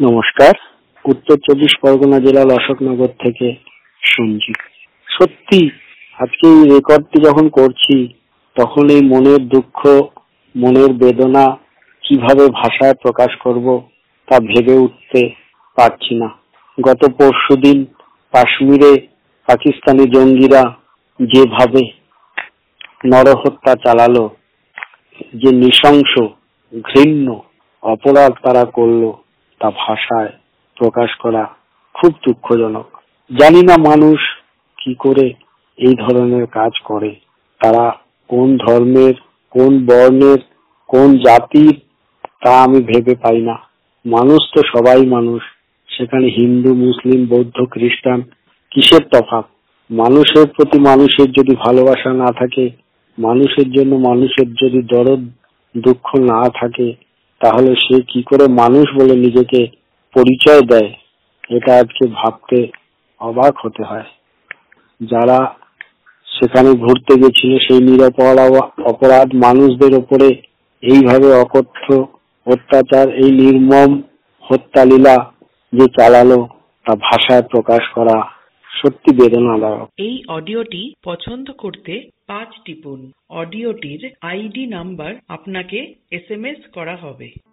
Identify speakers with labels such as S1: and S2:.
S1: নমস্কার, উত্তর 24 পরগনা জেলার অশোকনগর থেকে সঞ্জীব। সত্যি আজকে এই রেকর্ডটি যখন করছি তখন এই মনের দুঃখ, মনের বেদনা কিভাবে ভাষায় প্রকাশ করব তা ভেবে উঠতে পারছি না। গত পরশুদিন কাশ্মীরে পাকিস্তানি জঙ্গিরা যেভাবে নরহত্যা চালালো, যে নৃশংস ঘৃণ্য অপরাধ তারা করলো, তা ভাষায় প্রকাশ করা খুব দুঃখজনক। জানি না মানুষ কি করে এই ধরনের কাজ করে, তারা কোন ধর্মের, কোন বর্ণের, কোন জাতির তা আমি ভেবে পাই না। মানুষ তো সবাই মানুষ, সেখানে হিন্দু, মুসলিম, বৌদ্ধ, খ্রিস্টান কিসের তফাৎ? মানুষের প্রতি মানুষের যদি ভালোবাসা না থাকে, মানুষের জন্য মানুষের যদি দরদ দুঃখ না থাকে, তাহলে সে কি করে মানুষ বলে নিজেকে পরিচয় দেয়? এটা আজকে ভাবতে অবাক হতে হয়। যারা সেখানে ঘুরতে গেছিল সেই অপরাধ মানুষদের উপরে এইভাবে অকথ্য অত্যাচার, এই নির্মম হত্যালীলা যে চালালো, তা ভাষায় প্রকাশ করা সত্যি বেদনাদায়ক।
S2: এই অডিওটি পছন্দ করতে 5 টিপুন। অডিওটির আইডি নাম্বার আপনাকে SMS করা হবে।